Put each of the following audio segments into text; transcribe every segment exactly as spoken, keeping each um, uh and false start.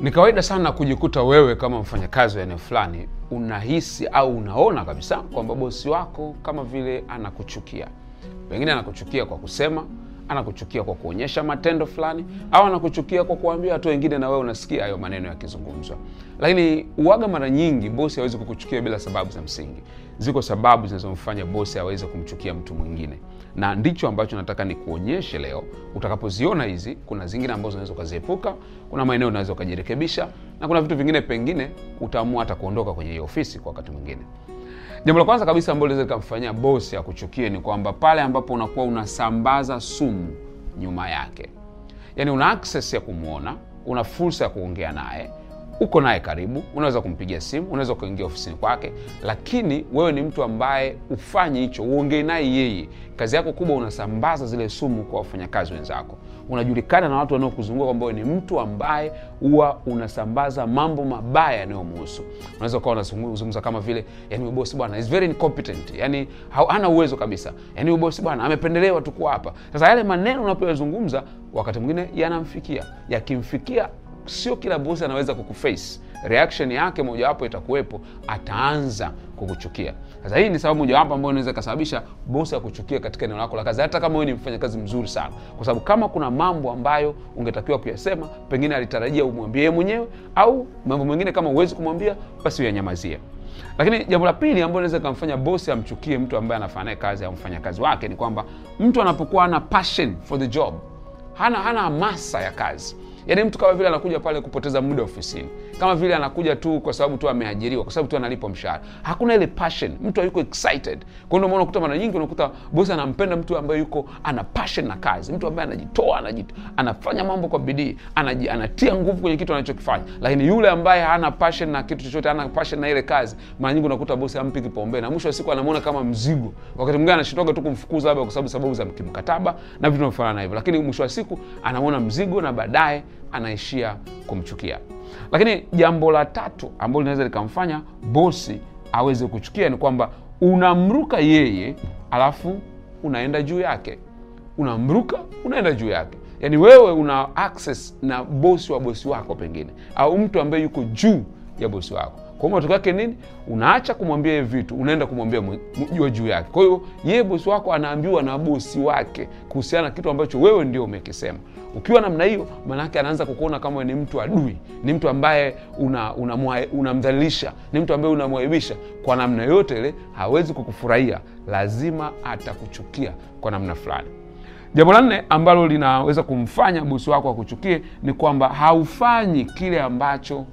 Ni kawaida sana kujikuta wewe kama mfanyakazi wa eneo fulani unahisi au unaona kabisa kwamba bosi wako kama vile anakuchukia. Pengine anakuchukia kwa kusema, anakuchukia kwa kuonyesha matendo fulani, au anakuchukia kwa kuambia watu wengine na wewe unasikia hayo maneno yakizungumzwa. Lakini uwaga mara nyingi bosi hawezi kukuchukia bila sababu za msingi. Ziko sababu zinazomfanya bosi aweze kumchukia mtu mwingine. Na ndicho ambacho nataka nikuonyeshe leo. Utakapoziona hizi, kuna zingine ambazo unaweza kuziepuka, kuna maeneo unaweza kujirekebisha, na kuna vitu vingine pengine utaamua hata kuondoka kwenye hiyo ofisi kwa wakati mwingine. Jambo la kwanza kabisa ambalo linaweza kumfanya bosi akuchukie ni kwamba pale ambapo unakuwa unasambaza sumu nyuma yake. Yaani una access ya kumuona, una fursa ya kuongea naye, uko naye karibu, unaweza kumpigia simu, unaweza kuingia ofisini kwake, lakini wewe ni mtu ambaye ufanye hicho, uongee naye yeye. Kazi yako kubwa unasambaza zile sumu kwa wafanyakazi wenzako. Unajulikana na watu wanaokuzunguka kwamba wewe ni mtu ambaye huwa unasambaza mambo mabaya yanayomhusu. Unaweza kuwa unazungumza kama vile, yani bosi bwana is very incompetent, yani hana uwezo kabisa. Yani bosi bwana amependelewa tu kwa hapa. Sasa yale maneno unapozungumza wakati mwingine yanamfikia. Yakimfikia, sio kila bosi anaweza kukuface. Reaction yake mojawapo itakuwepo, ataanza kukuchukia. Sasa hii ni sababu mojawapo ambayo inaweza kusababisha bosi akuchukie katika eneo lako la kazi, hata kama wewe ni mfanyakazi mzuri sana. Kwa sababu kama kuna mambo ambayo ungetakiwa kuyasema, pengine alitarajia umwambie yeye mwenyewe, au mambo mengine kama huwezi kumwambia, basi uyanyamazie. Lakini jambo la pili ambalo linaweza kumfanya bosi amchukie mtu ambaye anafanya kazi au mfanyakazi wake ni kwamba mtu anapokuwa ana passion for the job, hana hana hamasa ya kazi. Yaani mtu kama vile anakuja pale kupoteza muda ofisini. Kama vile anakuja tu kwa sababu tu ameajiriwa, kwa sababu tu analipwa mshahara. Hakuna ile passion, mtu hayuko excited. Kwa hiyo unakuta mara nyingi unakuta bosi anampenda mtu ambaye yuko ana passion na kazi, mtu ambaye anajitoa, anajitoa, anafanya mambo kwa bidii, anatia nguvu kwenye kitu anachokifanya. Lakini yule ambaye hana passion na kitu chochote, hana passion na ile kazi, mara nyingi unakuta bosi hampi kipaumbele, na mwisho wa siku anamuona kama mzigo. Wakati mwingine anashitoka tu kumfukuza labda kwa sababu sababu za mkataba na vitu vinavyofanana hivyo. Lakini mwisho wa siku anamuona mzigo na baadaye anaishia kumchukia. Lakini jambo la tatu ambalo linaweza likamfanya bosi aweze kuchukia ni kwamba unamruka yeye alafu unaenda juu yake. Unamruka, unaenda juu yake. Yaani wewe una access na bosi wa bosi wako pengine, au mtu ambaye yuko juu ya bosi wako. Kwa hiyo matokeo yake nini? Unaacha kumwambia yeye vitu, unaenda kumwambia juu juu yake. Kwa hiyo yeye bosi wako anaambiwa na bosi wake kuhusiana na kitu ambacho wewe ndio umekisema. Ukiwa namna hiyo, maana yake anaanza kukuona kama ni mtu adui, ni mtu ambaye unamdhalilisha, una, una ni mtu ambaye unamwaibisha. Kwa namna yote ile hawezi kukufurahia, lazima atakuchukia kwa namna fulani. Jambo la nne ambalo linaweza kumfanya bosi wako akuchukie ni kwamba haufanyi kile ambacho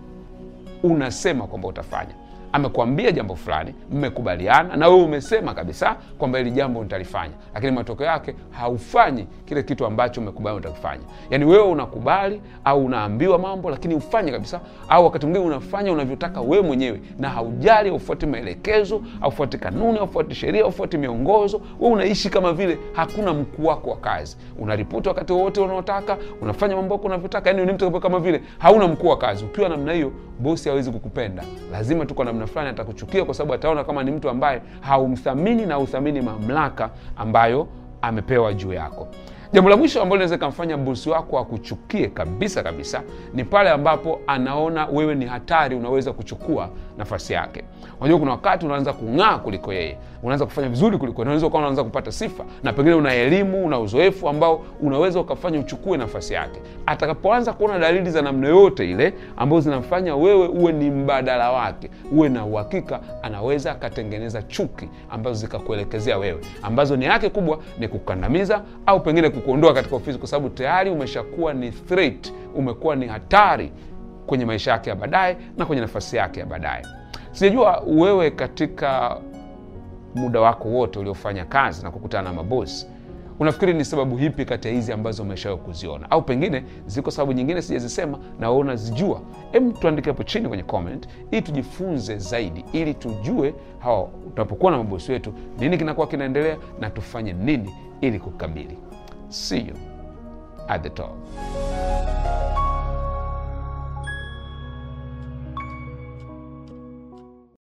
unasema kwamba utafanya. Amekwambia jambo fulani, mmekubaliana na wewe umesema kabisa kwamba hili jambo nitalifanya, lakini matokeo yake haufanyi kile kitu ambacho umekubali utakifanya. Yaani wewe unakubali au unaambiwa mambo lakini ufanye kabisa, au wakati mwingine unafanya unavyotaka wewe mwenyewe na haujali, ufuate maelekezo, au ufuate kanuni, au ufuate sheria, au ufuate miongozo. Wewe unaishi kama vile hakuna mkuu wako wa kazi. Unaripoti wakati wote unaotaka, unafanya mambo yako unavyotaka, yaani ni mtu kama vile hauna mkuu wa kazi. Ukiwa namna hiyo, bosi hawezi kukupenda. Lazima tu kwa namna fulani atakuchukia, kwa sababu ataona kama ni mtu ambaye haumthamini na uthamini mamlaka ambayo amepewa juu yako. Jambo la mwisho ambalo linaweza kumfanya bosi wako akuchukie kabisa kabisa ni pale ambapo anaona wewe ni hatari, unaweza kuchukua nafasi yake. Unajua kuna wakati unaanza kung'aa kuliko yeye, unaanza kufanya vizuri kuliko, unaweza ukawa unaanza kupata sifa, na pengine una elimu, una uzoefu ambao unaweza ukafanya uchukue nafasi yake. Atakapoanza kuona dalili za namna yote ile ambazo zinamfanya wewe uwe ni mbadala wake, uwe na uhakika anaweza akatengeneza chuki ambazo zikakuelekezea wewe, ambazo ni yake kubwa ni kukandamiza au pengine kuondoa katika ofisi, kwa sababu tayari umeshakuwa ni threat, umekuwa ni hatari kwenye maisha yake ya baadaye na kwenye nafasi yake ya baadaye. Sijajua wewe katika muda wako wote uliofanya kazi na kukutana na mabosi, unafikiri ni sababu hipi kati ya hizi ambazo umeshawahi kuziona, au pengine ziko sababu nyingine sijazisema na wewe unazijua? Hem, tuandike hapo chini kwenye comment ili tujifunze zaidi, ili tujue hao tunapokuwa na mabosi wetu nini kinakuwa kinaendelea na tufanye nini ili kukabili. See you at the top.